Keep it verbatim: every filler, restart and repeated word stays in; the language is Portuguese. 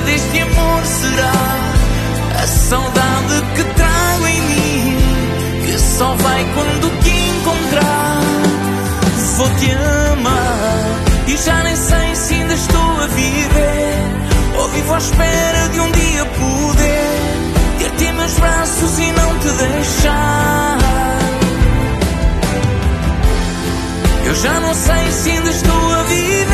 deste amor será a saudade que trago em mim, que só vai quando te encontrar. Vou te amar e já nem sei se ainda estou a viver, ou vivo à espera de um dia poder ter-te em meus braços e não te deixar. Eu já não sei se ainda estou a viver,